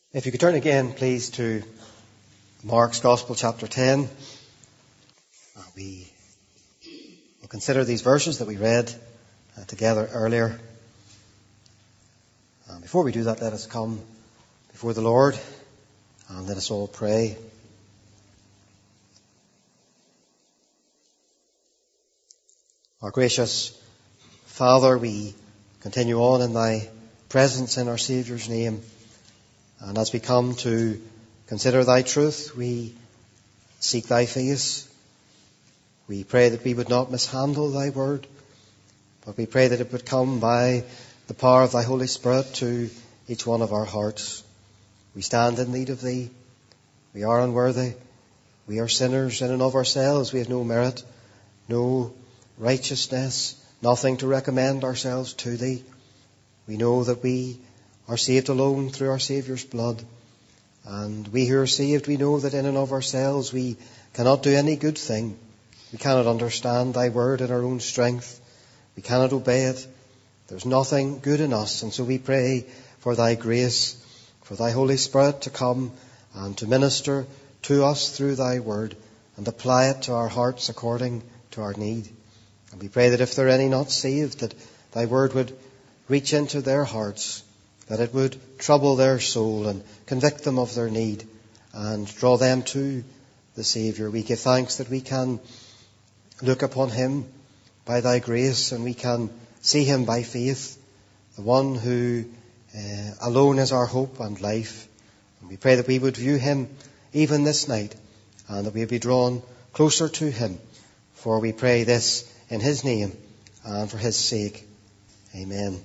If you could turn again, please, to Mark's Gospel, chapter 10. We will consider these verses that we read together earlier. Before we do that, let us come before the Lord and let us all pray. Our gracious Father, we continue on in Thy presence in our Saviour's name. And as we come to consider Thy truth, we seek Thy face. We pray that we would not mishandle Thy word, but we pray that it would come by the power of Thy Holy Spirit to each one of our hearts. We stand in need of Thee. We are unworthy. We are sinners in and of ourselves. We have no merit, no righteousness, nothing to recommend ourselves to Thee. We know that we are saved alone through our Saviour's blood. And we who are saved, we know that in and of ourselves we cannot do any good thing. We cannot understand Thy word in our own strength. We cannot obey it. There's nothing good in us. And so we pray for Thy grace, for Thy Holy Spirit to come and to minister to us through Thy word and apply it to our hearts according to our need. And we pray that if there are any not saved, that Thy word would reach into their hearts, that it would trouble their soul and convict them of their need and draw them to the Saviour. We give thanks that we can look upon Him by Thy grace and we can see Him by faith, the one who alone is our hope and life. And we pray that we would view Him even this night and that we would be drawn closer to Him. For we pray this in His name and for His sake. Amen.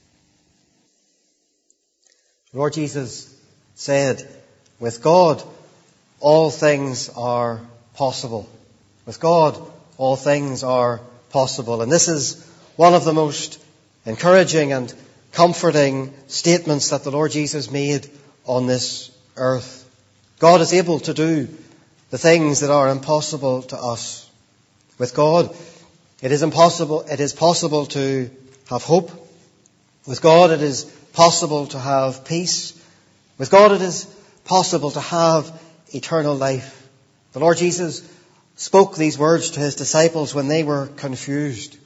Lord Jesus said, with God all things are possible. With God all things are possible. And this is one of the most encouraging and comforting statements that the Lord Jesus made on this earth. God is able to do the things that are impossible to us. With God, it is possible to have hope. With God, it is possible to have peace. With God, it is possible to have eternal life. The Lord Jesus spoke these words to His disciples when they were confused.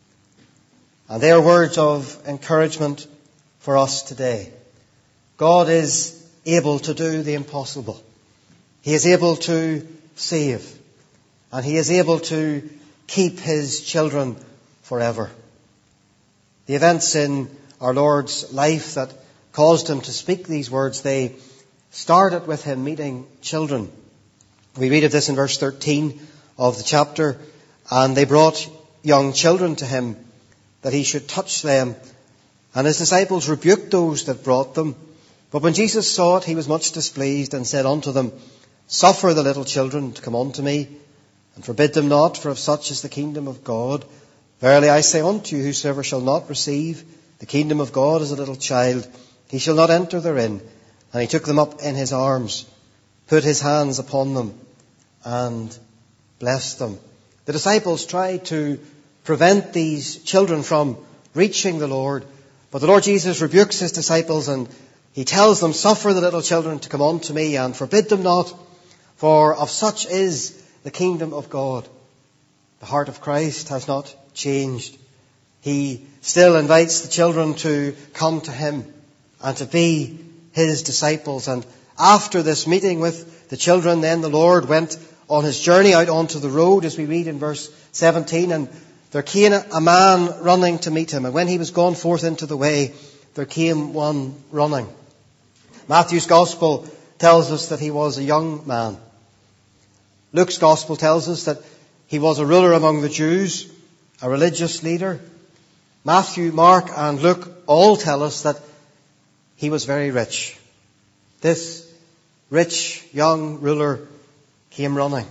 And they are words of encouragement for us today. God is able to do the impossible. He is able to save. And He is able to keep His children forever. The events in our Lord's life that caused Him to speak these words, they started with Him meeting children. We read of this in verse 13 of the chapter. And they brought young children to Him that He should touch them. And His disciples rebuked those that brought them. But when Jesus saw it, He was much displeased and said unto them, Suffer the little children to come unto me, and forbid them not, for of such is the kingdom of God. Verily I say unto you, whosoever shall not receive the kingdom of God as a little child, he shall not enter therein. And He took them up in His arms, put His hands upon them, and blessed them. The disciples tried to prevent these children from reaching the Lord. But the Lord Jesus rebukes His disciples and He tells them, Suffer the little children to come unto me, and forbid them not, for of such is the kingdom of God. The heart of Christ has not changed. He still invites the children to come to Him and to be His disciples. And after this meeting with the children, then the Lord went on His journey out onto the road, as we read in verse 17. And there came a man running to meet Him. And when He was gone forth into the way, there came one running. Matthew's Gospel tells us that he was a young man. Luke's Gospel tells us that he was a ruler among the Jews, a religious leader. Matthew, Mark and Luke all tell us that he was very rich. This rich young ruler came running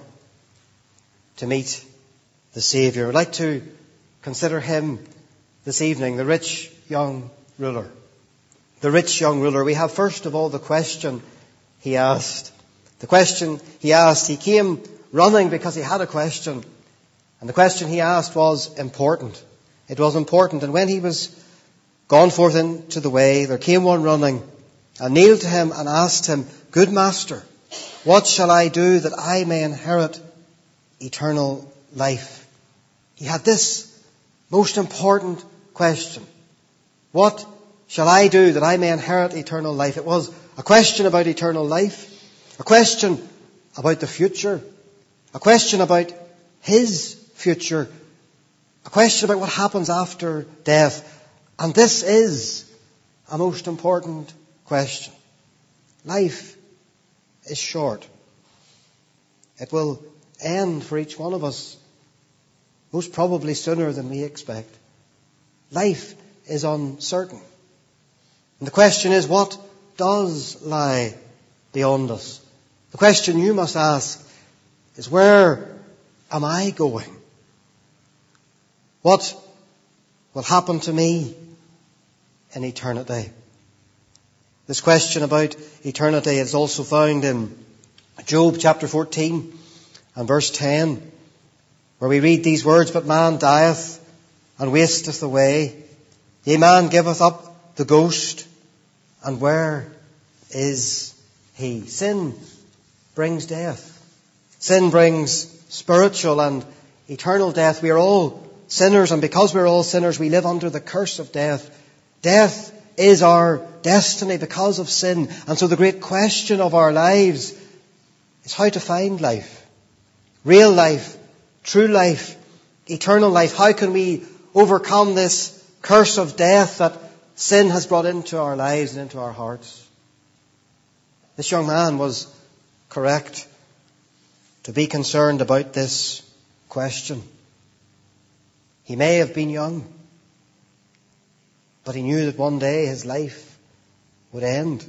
to meet the Saviour. I'd like to consider him this evening, the rich young ruler. The rich young ruler. We have first of all the question he asked. The question he asked, he came running because he had a question. And the question he asked was important. It was important. And when he was gone forth into the way, there came one running and kneeled to him and asked him, "Good master, what shall I do that I may inherit eternal life?" He had this most important question. What shall I do that I may inherit eternal life? It was a question about eternal life, a question about the future, a question about his future, a question about what happens after death. And this is a most important question. Life is short. It will end for each one of us, most probably sooner than we expect. Life is uncertain. And the question is, what does lie beyond us? The question you must ask is, where am I going? What will happen to me in eternity? This question about eternity is also found in Job chapter 14 and verse 10, where we read these words, "But man dieth and wasteth away. Yea, man giveth up the ghost, and where is he?" Sin brings death. Sin brings spiritual and eternal death. We are all sinners, and because we're all sinners, we live under the curse of death. Death is our destiny because of sin. And so the great question of our lives is how to find life. Real life, true life, eternal life. How can we overcome this curse of death that sin has brought into our lives and into our hearts? This young man was correct to be concerned about this question. He may have been young, but he knew that one day his life would end.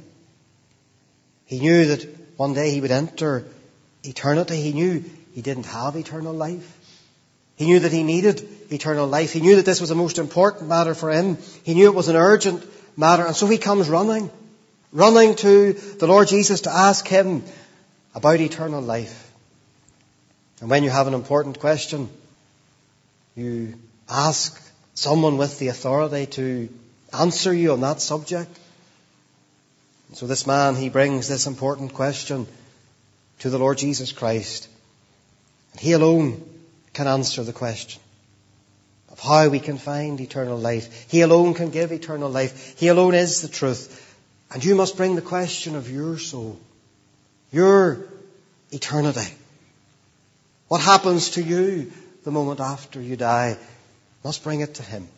He knew that one day he would enter eternity. He knew he didn't have eternal life. He knew that he needed eternal life. He knew that this was a most important matter for him. He knew it was an urgent matter. And so he comes running to the Lord Jesus to ask him about eternal life. And when you have an important question, you ask someone with the authority to answer you on that subject. And so this man, he brings this important question to the Lord Jesus Christ. And he alone can answer the question of how we can find eternal life. He alone can give eternal life. He alone is the truth. And you must bring the question of your soul, your eternity. What happens to you the moment after you die? Must bring it to him.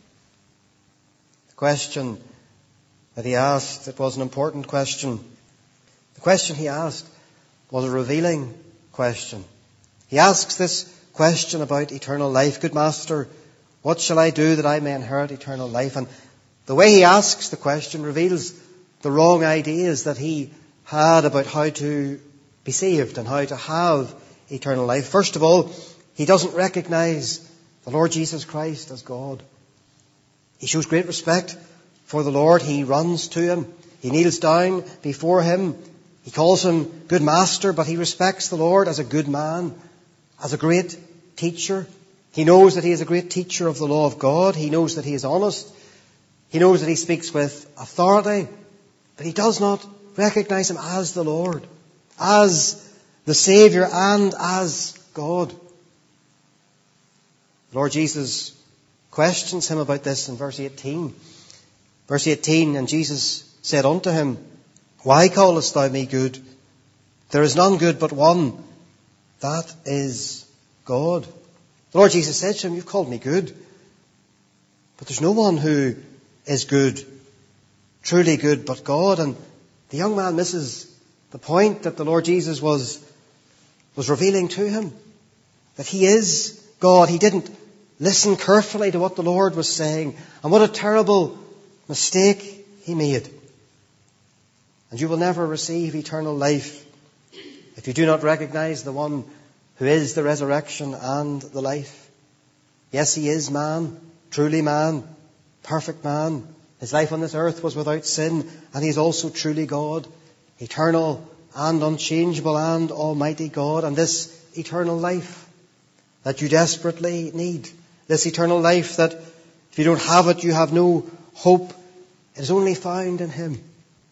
The question that he asked, it was an important question. The question he asked was a revealing question. He asks this question about eternal life. "Good master, what shall I do that I may inherit eternal life?" And the way he asks the question reveals the wrong ideas that he had about how to be saved and how to have eternal life. First of all, he doesn't recognize the Lord Jesus Christ as God. He shows great respect for the Lord. He runs to him. He kneels down before him. He calls him good master, but he respects the Lord as a good man, as a great teacher. He knows that he is a great teacher of the law of God. He knows that he is honest. He knows that he speaks with authority, but he does not recognize him as the Lord, as the Saviour, and as God. The Lord Jesus questions him about this in verse 18. Verse 18, "And Jesus said unto him, Why callest thou me good? There is none good but one, that is God." The Lord Jesus said to him, "You've called me good, but there's no one who is good, truly good, but God." And the young man misses the point that the Lord Jesus was revealing to him, that he is God. He didn't listen carefully to what the Lord was saying, and what a terrible mistake he made. And you will never receive eternal life if you do not recognize the one who is the resurrection and the life. Yes, he is man, truly man, perfect man. His life on this earth was without sin, and he is also truly God, eternal and unchangeable and almighty God. And this eternal life that you desperately need, this eternal life that if you don't have it, you have no hope, it is only found in him.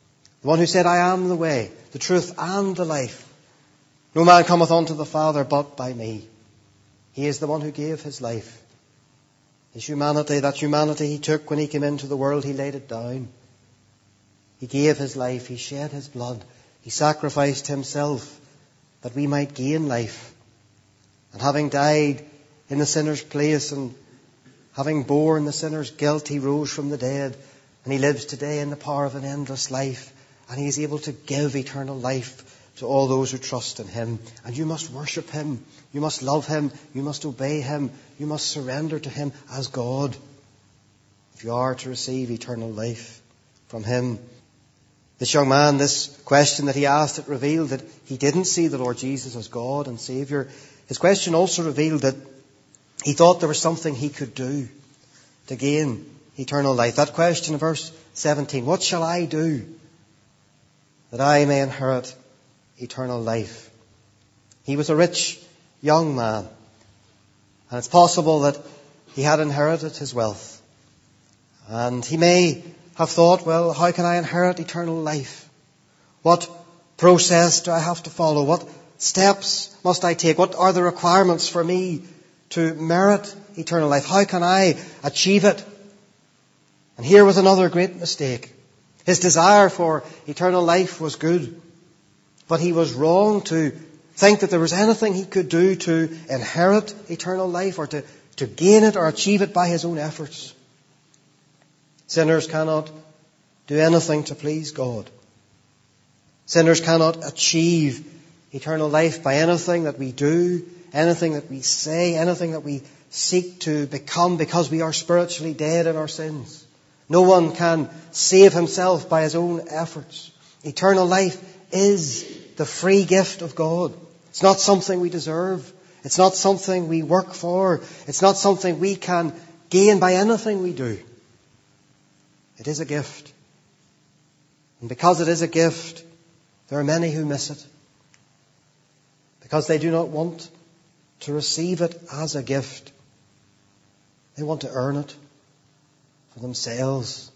The one who said, I am the way, the truth, and the life. No man cometh unto the Father but by me. He is the one who gave his life. His humanity, that humanity he took when he came into the world, he laid it down. He gave his life. He shed his blood. He sacrificed himself that we might gain life. And having died in the sinner's place and having borne the sinner's guilt, he rose from the dead. And he lives today in the power of an endless life. And he is able to give eternal life to all those who trust in him. And you must worship him. You must love him. You must obey him. You must surrender to him as God if you are to receive eternal life from him. This young man, this question that he asked, it revealed that he didn't see the Lord Jesus as God and Saviour. His question also revealed that he thought there was something he could do to gain eternal life. That question in verse 17, what shall I do that I may inherit eternal life? He was a rich young man, and it's possible that he had inherited his wealth. And he may have thought, well, how can I inherit eternal life? What process do I have to follow? What steps must I take? What are the requirements for me to merit eternal life? How can I achieve it? And here was another great mistake. His desire for eternal life was good, but he was wrong to think that there was anything he could do to inherit eternal life or to gain it or achieve it by his own efforts. Sinners cannot do anything to please God. Sinners cannot achieve eternal life by anything that we do, anything that we say, anything that we seek to become, because we are spiritually dead in our sins. No one can save himself by his own efforts. Eternal life is the free gift of God. It's not something we deserve. It's not something we work for. It's not something we can gain by anything we do. It is a gift. And because it is a gift, there are many who miss it. Because they do not want to receive it as a gift. They want to earn it for themselves.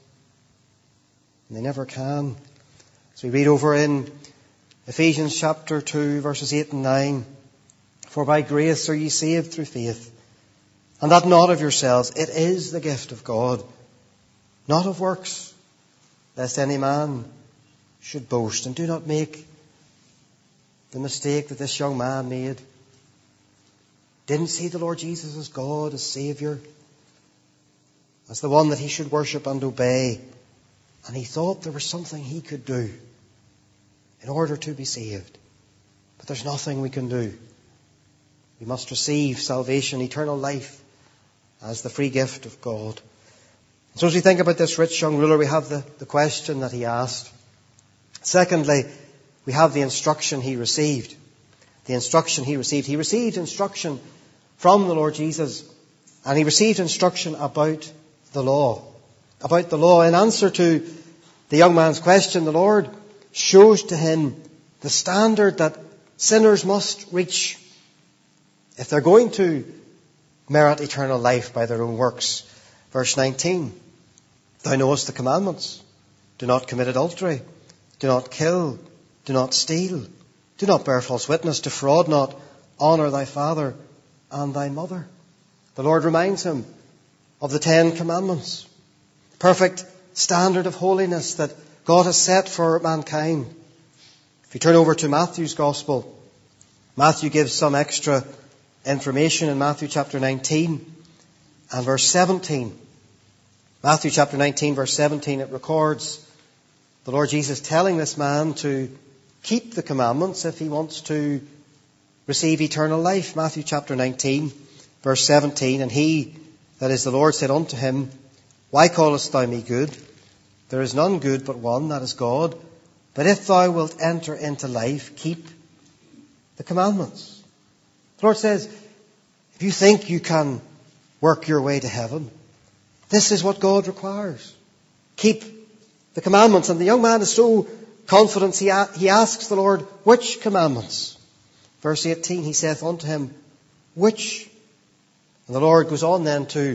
And they never can. As we read over in Ephesians chapter 2, verses 8 and 9, for by grace are ye saved through faith, and that not of yourselves, it is the gift of God, not of works, lest any man should boast. And do not make the mistake that this young man made. Didn't see the Lord Jesus as God, as Saviour, as the one that he should worship and obey. And he thought there was something he could do in order to be saved. But there's nothing we can do. We must receive salvation, eternal life, as the free gift of God. So as we think about this rich young ruler, we have the question that he asked. Secondly, we have the instruction he received. The instruction he received. He received instruction from the Lord Jesus, and he received instruction about the law. About the law. In answer to the young man's question, the Lord shows to him the standard that sinners must reach if they're going to merit eternal life by their own works. Verse 19, thou knowest the commandments. Do not commit adultery. Do not kill. Do not steal. Do not bear false witness. Defraud not. Honour thy father and thy mother. The Lord reminds him of the 10 commandments. Perfect standard of holiness that God has set for mankind. If you turn over to Matthew's Gospel, Matthew gives some extra information in Matthew chapter 19 and verse 17. Matthew chapter 19 verse 17, it records the Lord Jesus telling this man to keep the commandments if he wants to receive eternal life. Matthew chapter 19 verse 17, and he, that is the Lord, said unto him, why callest thou me good? There is none good but one, that is God. But if thou wilt enter into life, keep the commandments. The Lord says, if you think you can work your way to heaven, this is what God requires. Keep the commandments. And the young man is so confident, he asks the Lord, which commandments? Verse 18, he saith unto him, which? And the Lord goes on then to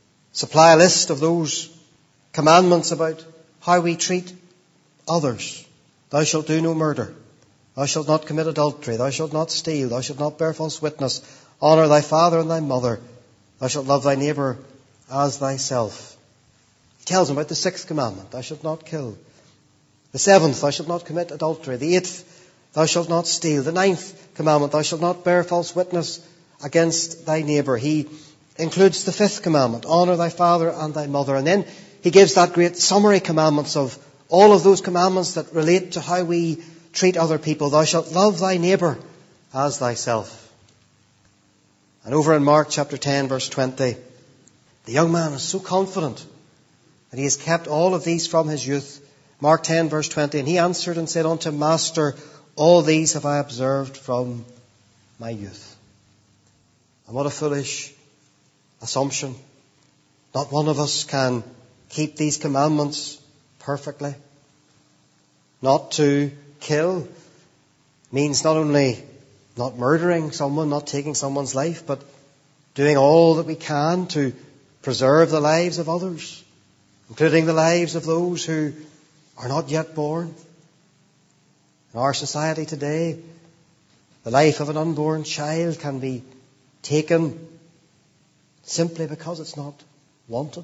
supply a list of those commandments about how we treat others. Thou shalt do no murder. Thou shalt not commit adultery. Thou shalt not steal. Thou shalt not bear false witness. Honour thy father and thy mother. Thou shalt love thy neighbour as thyself. He tells them about the 6th commandment. Thou shalt not kill. The 7th, thou shalt not commit adultery. The 8th, thou shalt not steal. The 9th commandment, thou shalt not bear false witness against thy neighbour. He includes the 5th commandment, honour thy father and thy mother. And then he gives that great summary commandments of all of those commandments that relate to how we treat other people. Thou shalt love thy neighbour as thyself. And over in Mark chapter 10 verse 20, the young man is so confident that he has kept all of these from his youth. Mark 10 verse 20, and he answered and said unto him, Master, all these have I observed from my youth. And what a foolish assumption. Not one of us can keep these commandments perfectly. Not to kill means not only not murdering someone, not taking someone's life, but doing all that we can to preserve the lives of others, including the lives of those who are not yet born. In our society today, the life of an unborn child can be taken simply because it's not wanted.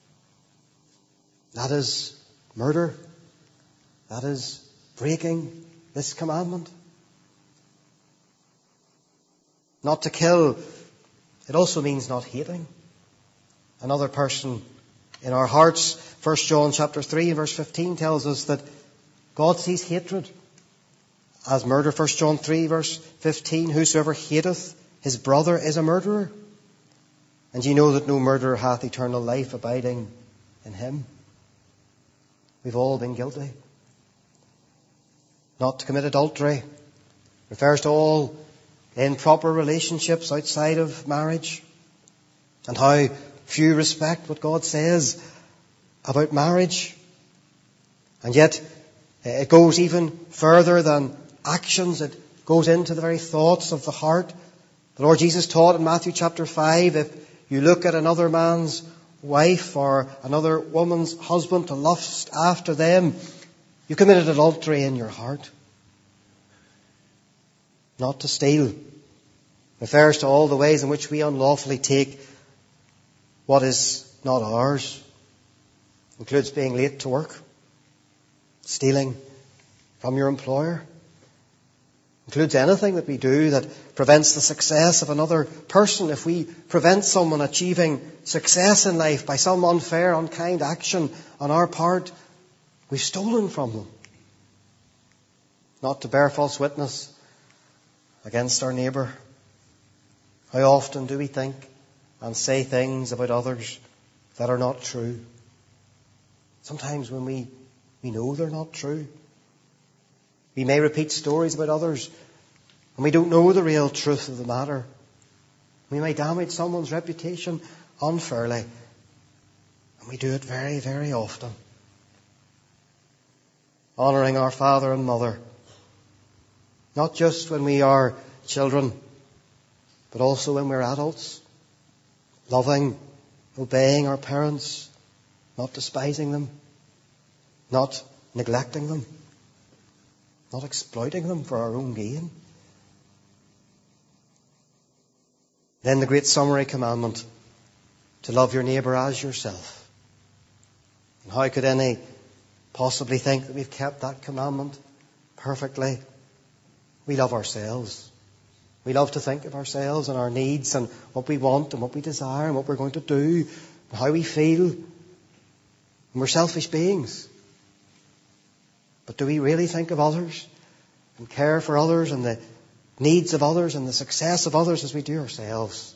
That is murder. That is breaking this commandment. Not to kill, it also means not hating another person in our hearts. 1 John chapter 3 and verse 15 tells us that God sees hatred as murder. 1 John 3 verse 15, whosoever hateth his brother is a murderer. And ye know that no murderer hath eternal life abiding in him. We've all been guilty. Not to commit adultery refers to all improper relationships outside of marriage, and how few respect what God says about marriage. And yet it goes even further than actions. It goes into the very thoughts of the heart. The Lord Jesus taught in Matthew chapter 5, if you look at another man's wife or another woman's husband to lust after them, you committed adultery in your heart. Not to steal refers to all the ways in which we unlawfully take what is not ours. Includes being late to work, stealing from your employer. Includes anything that we do that prevents the success of another person. If we prevent someone achieving success in life by some unfair, unkind action on our part, we've stolen from them. Not to bear false witness against our neighbour. How often do we think and say things about others that are not true? Sometimes when we know they're not true. We may repeat stories about others and we don't know the real truth of the matter. We may damage someone's reputation unfairly. And we do it very, very often. Honouring our father and mother. Not just when we are children, but also when we're adults. Loving, obeying our parents, not despising them, not neglecting them, not exploiting them for our own gain. Then the great summary commandment, to love your neighbour as yourself. And how could any possibly think that we've kept that commandment perfectly? We love ourselves. We love to think of ourselves and our needs and what we want and what we desire and what we're going to do and how we feel. And we're selfish beings. But do we really think of others and care for others and the needs of others and the success of others as we do ourselves?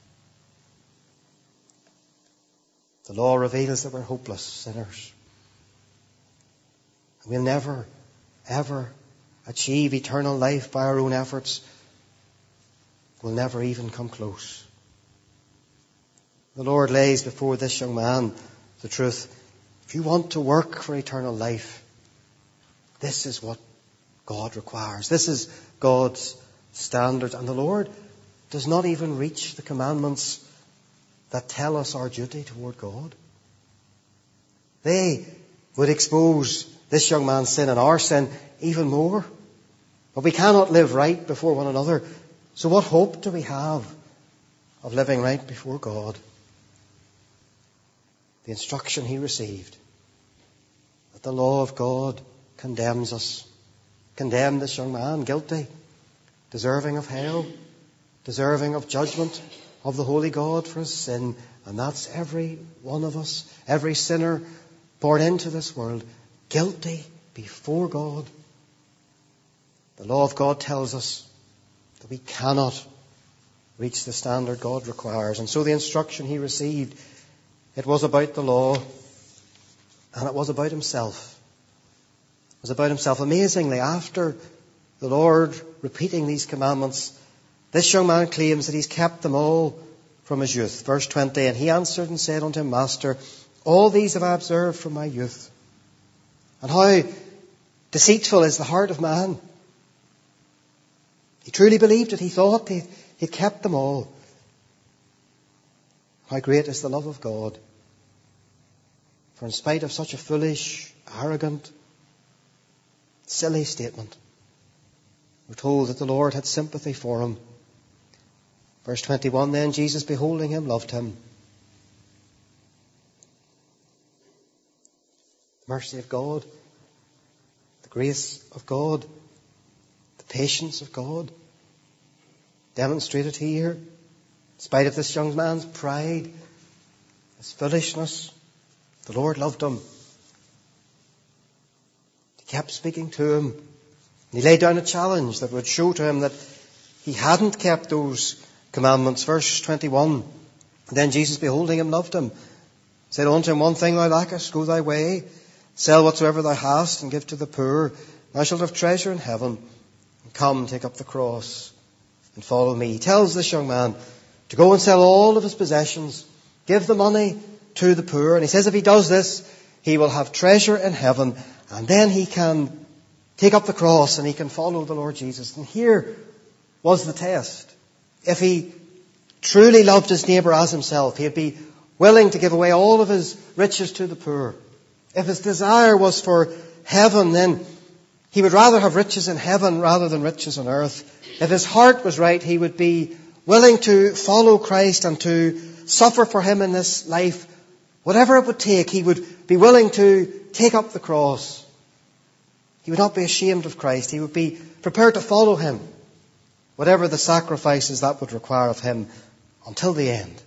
The law reveals that we're hopeless sinners. And we'll never, ever achieve eternal life by our own efforts. We'll never even come close. The Lord lays before this young man the truth. If you want to work for eternal life, this is what God requires. This is God's standard. And the Lord does not even reach the commandments that tell us our duty toward God. They would expose this young man's sin and our sin even more. But we cannot live right before one another. So what hope do we have of living right before God? The instruction he received, that the law of God condemns us. Condemned this young man, guilty, deserving of hell, deserving of judgment of the holy God for his sin. And that's every one of us, every sinner born into this world, guilty before God. The law of God tells us that we cannot reach the standard God requires. And so the instruction he received, it was about the law, and it was about himself. It was about himself. Amazingly, after the Lord repeating these commandments, this young man claims that he's kept them all from his youth. Verse 20, and he answered and said unto him, Master, all these have I observed from my youth. And how deceitful is the heart of man. He truly believed it. He thought he'd kept them all. How great is the love of God. For in spite of such a foolish, arrogant, silly statement, we're told that the Lord had sympathy for him. Verse 21, then Jesus, beholding him, loved him. The mercy of God, the grace of God, the patience of God, demonstrated here. In spite of this young man's pride, his foolishness, the Lord loved him. He kept speaking to him. And he laid down a challenge that would show to him that he hadn't kept those commandments. Verse 21, then Jesus, beholding him, loved him, said unto him, one thing thou lackest, go thy way, sell whatsoever thou hast, and give to the poor. Thou shalt have treasure in heaven. And come, take up the cross, and follow me. He tells this young man to go and sell all of his possessions, give the money to the poor. And he says if he does this, he will have treasure in heaven, and then he can take up the cross and he can follow the Lord Jesus. And here was the test. If he truly loved his neighbour as himself, he'd be willing to give away all of his riches to the poor. If his desire was for heaven, then he would rather have riches in heaven rather than riches on earth. If his heart was right, he would be willing to follow Christ and to suffer for him in this life. Whatever it would take, he would be willing to take up the cross. He would not be ashamed of Christ. He would be prepared to follow him, whatever the sacrifices that would require of him, until the end.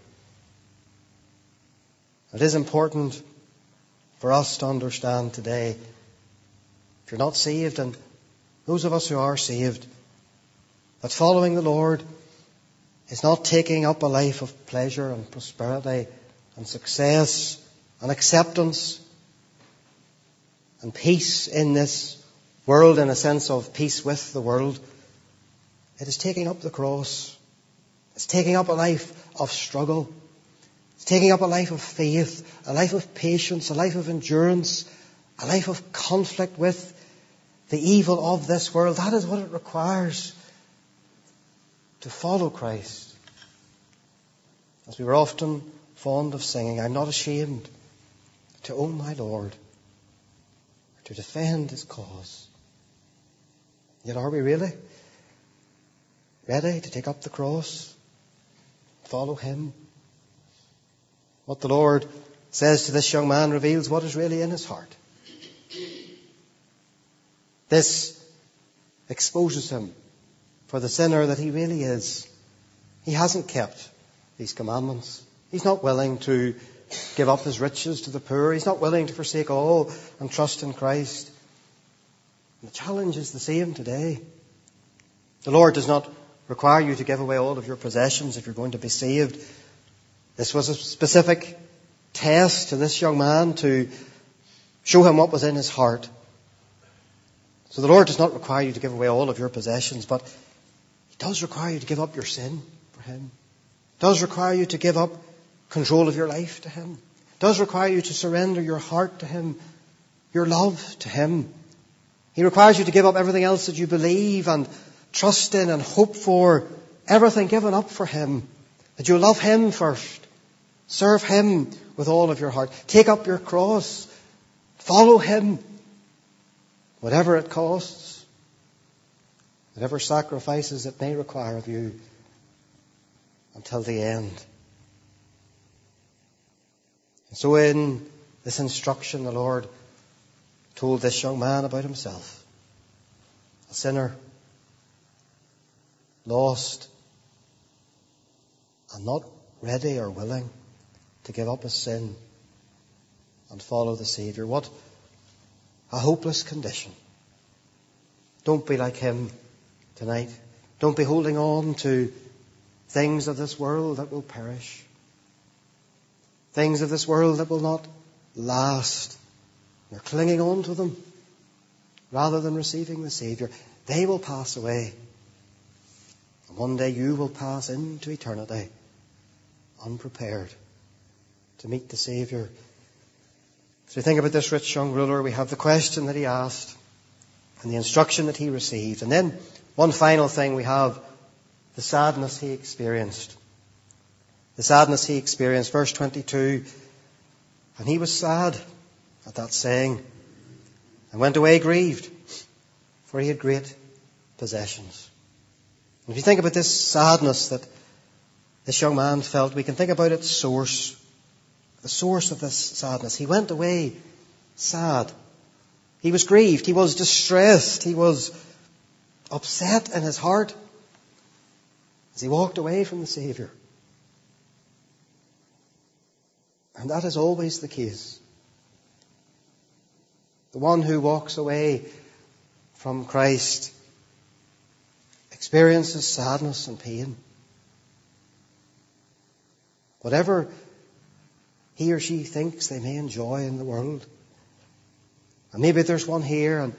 It is important for us to understand today, if you're not saved, and those of us who are saved, that following the Lord is not taking up a life of pleasure and prosperity and success and acceptance and peace in this world, in a sense of peace with the world. It is taking up the cross. It's taking up a life of struggle. It's taking up a life of faith, a life of patience, a life of endurance, a life of conflict with the evil of this world. That is what it requires to follow Christ. As we were often fond of singing, I'm not ashamed to own my Lord, or to defend his cause. Yet are we really ready to take up the cross, follow him? What the Lord says to this young man reveals what is really in his heart. This exposes him for the sinner that he really is. He hasn't kept these commandments. He's not willing to give up his riches to the poor. He's not willing to forsake all and trust in Christ. And the challenge is the same today. The Lord does not require you to give away all of your possessions if you're going to be saved. This was a specific test to this young man to show him what was in his heart. So the Lord does not require you to give away all of your possessions, but he does require you to give up your sin for him. He does require you to give up control of your life to him. He does require you to surrender your heart to him, your love to him. He requires you to give up everything else that you believe and trust in and hope for, everything given up for him, that you love him first. Serve him with all of your heart. Take up your cross. Follow him. whatever it costs, whatever sacrifices it may require of you, until the end. And so in this instruction, the Lord told this young man about himself. A sinner, lost, and not ready or willing to give up his sin and follow the Saviour. What a hopeless condition. Don't be like him tonight. Don't be holding on to things of this world that will perish. Things of this world that will not last. You're clinging on to them rather than receiving the Saviour. They will pass away. And one day you will pass into eternity unprepared to meet the Saviour. As we think about this rich young ruler, we have the question that he asked and the instruction that he received. And then one final thing, we have the sadness he experienced. The sadness he experienced. Verse 22, and he was sad at that saying, and went away grieved, for he had great possessions. And if you think about this sadness that this young man felt, we can think about its source. The source of this sadness. He went away sad. He was grieved. He was distressed. He was upset in his heart as he walked away from the Saviour. And that is always the case. The one who walks away from Christ experiences sadness and pain. Whatever he or she thinks they may enjoy in the world. And maybe there's one here, and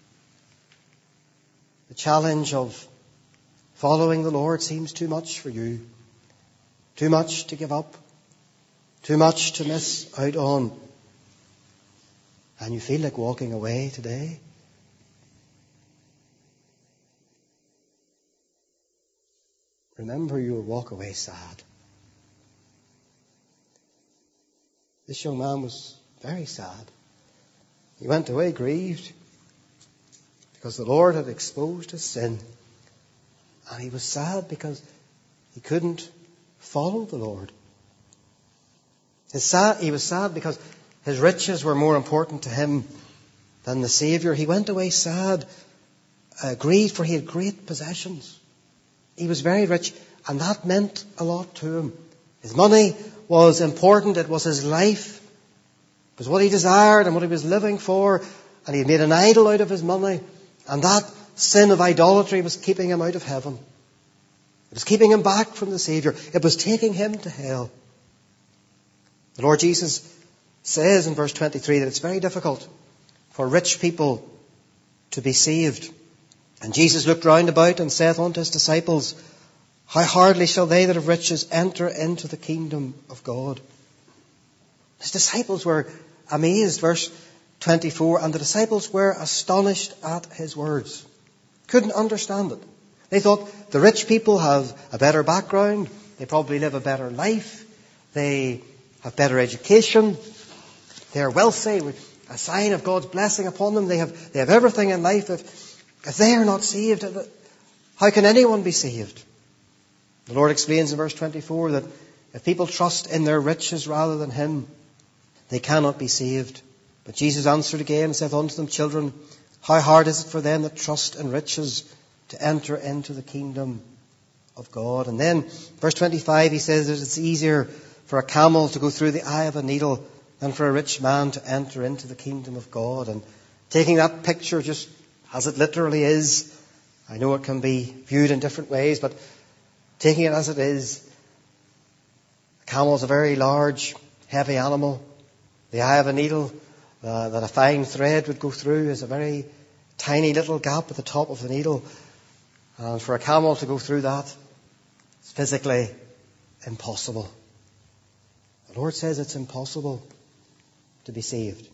the challenge of following the Lord seems too much for you. Too much to give up. Too much to miss out on. And you feel like walking away today. Remember, you will walk away sad. This young man was very sad. He went away grieved because the Lord had exposed his sin. And he was sad because he couldn't follow the Lord. He was sad because his riches were more important to him than the Saviour. He went away sad, grieved, for he had great possessions. He was very rich, and that meant a lot to him. His money was important. It was his life. It was what he desired and what he was living for. And he had made an idol out of his money. And that sin of idolatry was keeping him out of heaven. It was keeping him back from the Saviour. It was taking him to hell. The Lord Jesus says in verse 23 that it's very difficult for rich people to be saved. And Jesus looked round about and saith unto his disciples, how hardly shall they that have riches enter into the kingdom of God. His disciples were amazed, verse 24, and the disciples were astonished at his words. Couldn't understand it. They thought the rich people have a better background. They probably live a better life. They have better education. They are wealthy, with a sign of God's blessing upon them. They have everything in life. If they are not saved, how can anyone be saved? The Lord explains in verse 24 that if people trust in their riches rather than him, they cannot be saved. But Jesus answered again and said unto them, children, how hard is it for them that trust in riches to enter into the kingdom of God? And then, verse 25, he says that it's easier for a camel to go through the eye of a needle than for a rich man to enter into the kingdom of God. And taking that picture just as it literally is, I know it can be viewed in different ways, but taking it as it is, a camel is a very large, heavy animal. The eye of a needle that a fine thread would go through is a very tiny little gap at the top of the needle. And for a camel to go through that, it's physically impossible. The Lord says it's impossible to be saved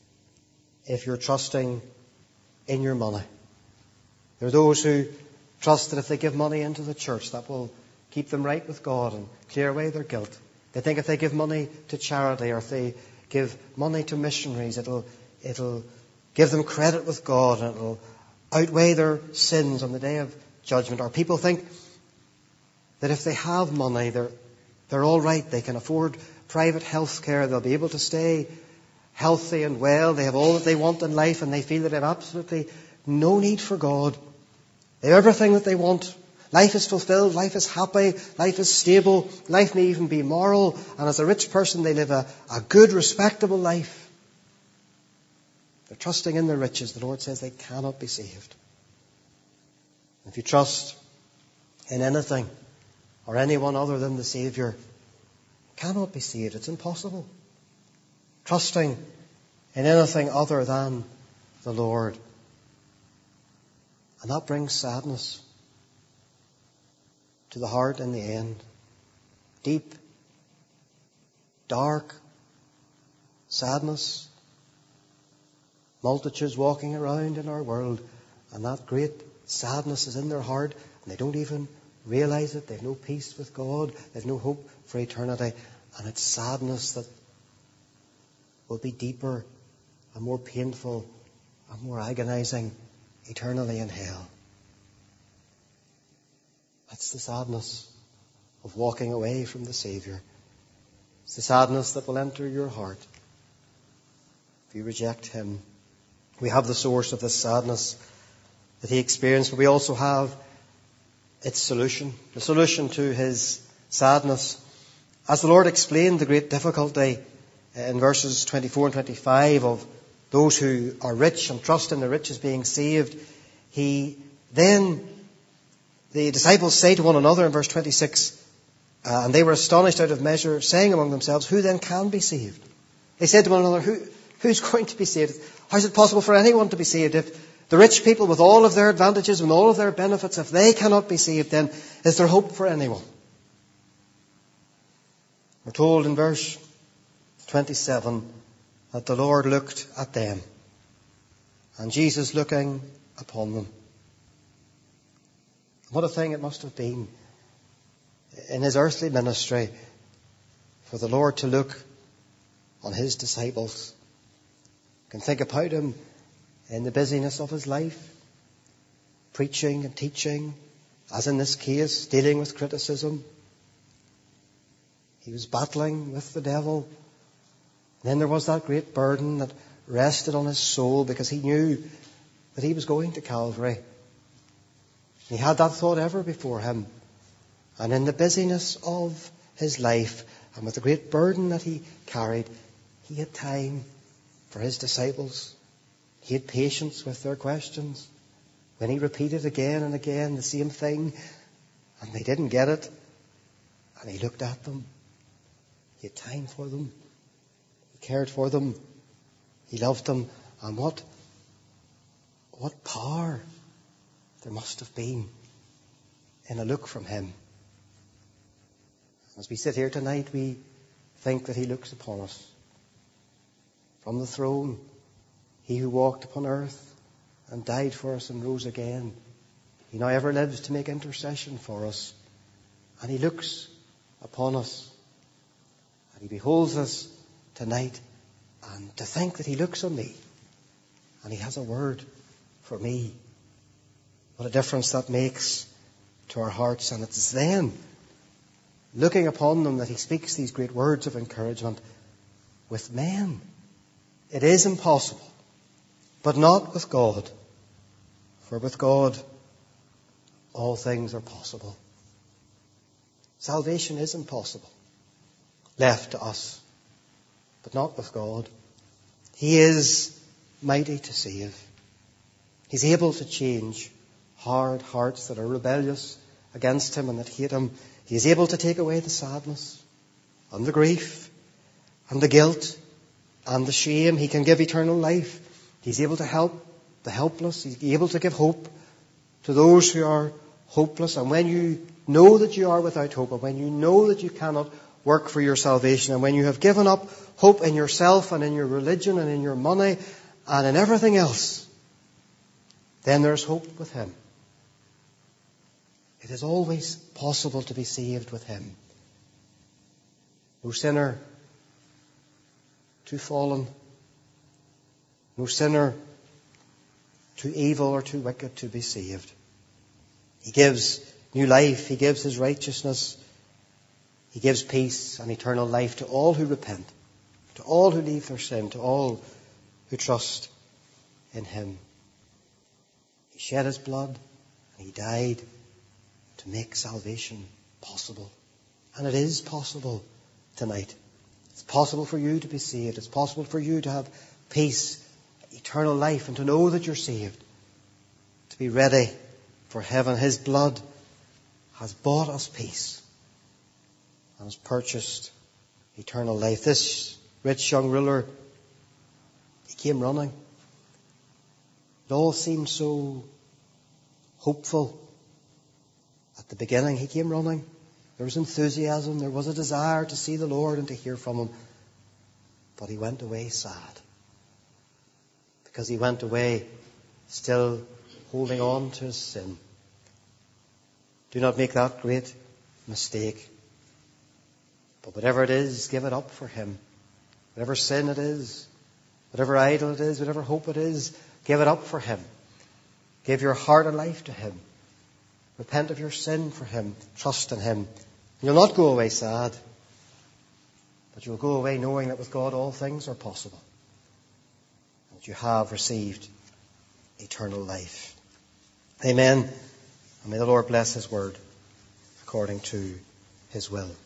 if you're trusting in your money. There are those who trust that if they give money into the church, that will keep them right with God and clear away their guilt. They think if they give money to charity or if they give money to missionaries, it'll give them credit with God, and it will outweigh their sins on the day of judgment. Or people think that if they have money, they're all right. They can afford private health care. They'll be able to stay healthy and well. They have all that they want in life, and they feel that they have absolutely no need for God. They have everything that they want. Life is fulfilled. Life is happy. Life is stable. Life may even be moral. And as a rich person, they live a good, respectable life. They're trusting in their riches. The Lord says they cannot be saved. If you trust in anything or anyone other than the Saviour, you cannot be saved. It's impossible. Trusting in anything other than the Lord. And that brings sadness to the heart in the end. Deep, dark sadness. Multitudes walking around in our world, and that great sadness is in their heart, and they don't even realize it. They have no peace with God. They have no hope for eternity. And it's sadness that will be deeper and more painful and more agonizing eternally in hell. That's the sadness of walking away from the Saviour. It's the sadness that will enter your heart if you reject Him. We have the source of this sadness that He experienced, but we also have its solution, the solution to His sadness. As the Lord explained the great difficulty in verses 24 and 25 of those who are rich and trust in the riches being saved, the disciples say to one another in verse 26, and they were astonished out of measure, saying among themselves, who then can be saved? They said to one another, who's going to be saved? How is it possible for anyone to be saved? If the rich people with all of their advantages and all of their benefits, if they cannot be saved, then is there hope for anyone? We're told in verse 27 that the Lord looked at them, and Jesus looking upon them. What a thing it must have been in His earthly ministry for the Lord to look on His disciples. You can think about Him in the busyness of His life, preaching and teaching, as in this case, dealing with criticism. He was battling with the devil. Then there was that great burden that rested on His soul because He knew that He was going to Calvary. He had that thought ever before Him. And in the busyness of His life and with the great burden that He carried, He had time for His disciples. He had patience with their questions. When He repeated again and again the same thing and they didn't get it, and He looked at them. He had time for them. He cared for them. He loved them. And what power there must have been in a look from Him. As we sit here tonight, we think that He looks upon us from the throne. He who walked upon earth and died for us and rose again. He now ever lives to make intercession for us. And He looks upon us. And He beholds us tonight. And to think that He looks on me and He has a word for me. What a difference that makes to our hearts. And it's then, looking upon them, that He speaks these great words of encouragement. With men, it is impossible, but not with God. For with God, all things are possible. Salvation is impossible, left to us, but not with God. He is mighty to save. He's able to change hard hearts that are rebellious against Him and that hate Him. He is able to take away the sadness and the grief and the guilt and the shame. He can give eternal life. He's able to help the helpless. He's able to give hope to those who are hopeless. And when you know that you are without hope, and when you know that you cannot work for your salvation, and when you have given up hope in yourself and in your religion and in your money and in everything else, then there's hope with Him. It is always possible to be saved with Him. No sinner too fallen, no sinner too evil or too wicked to be saved. He gives new life. He gives his righteousness. He gives peace and eternal life to all who repent, to all who leave their sin, to all who trust in him. He shed his blood and he died to make salvation possible. And it is possible tonight. It's possible for you to be saved. It's possible for you to have peace, eternal life, and to know that you're saved. To be ready for heaven. His blood has bought us peace and has purchased eternal life. This rich young ruler, he came running. It all seemed so hopeful at the beginning. He came running. There was enthusiasm. There was a desire to see the Lord and to hear from him. But he went away sad. Because he went away still holding on to his sin. Do not make that great mistake. But whatever it is, give it up for him. Whatever sin it is, whatever idol it is, whatever hope it is, give it up for him. Give your heart and life to him. Repent of your sin for him. Trust in him. You'll not go away sad, but you'll go away knowing that with God all things are possible. And that you have received eternal life. Amen. And may the Lord bless his word according to his will.